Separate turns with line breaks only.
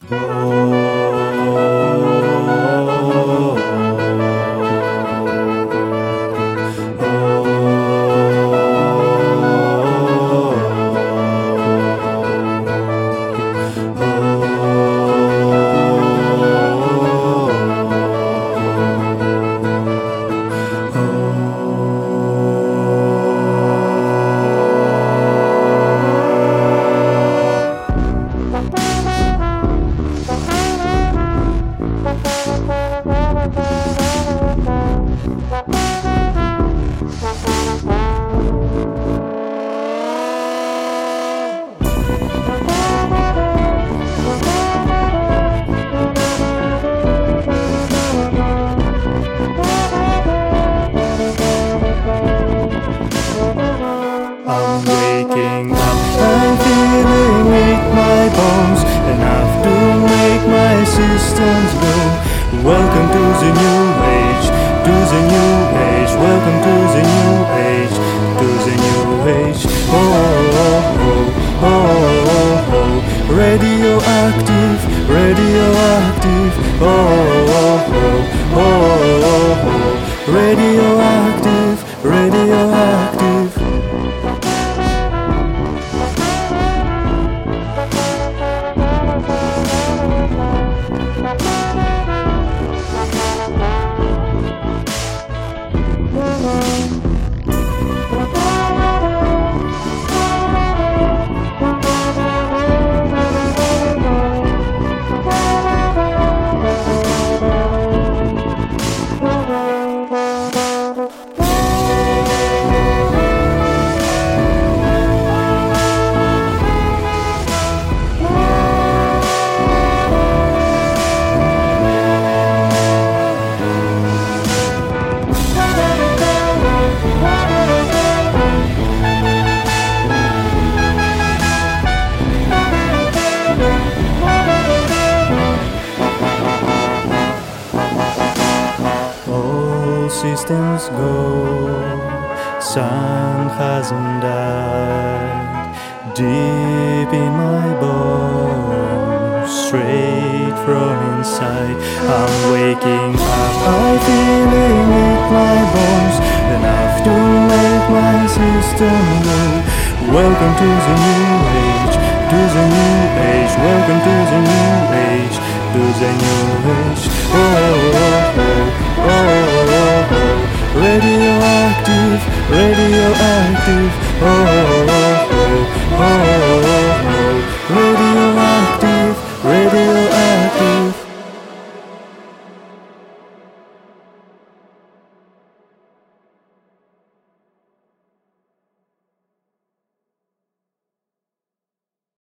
I'm waking up, I'm feeling with my bones, enough to make my systems go. Welcome to the new age, to the new age. Welcome to the new age, to the new age. Oh, oh, oh, oh, oh, oh. Radioactive, radioactive. Oh, oh, oh, oh, oh, oh. Radioactive, radioactive. Systems go, sun hasn't died. Deep in my bones, straight from inside, I'm waking up, I'm feeling with my bones, enough to make my system go. Welcome to the new age, to the new age. Welcome to the new age, to the new age. Oh, oh, oh, oh, oh, oh. Radioactive, radioactive. Oh, oh, oh, oh, oh, oh.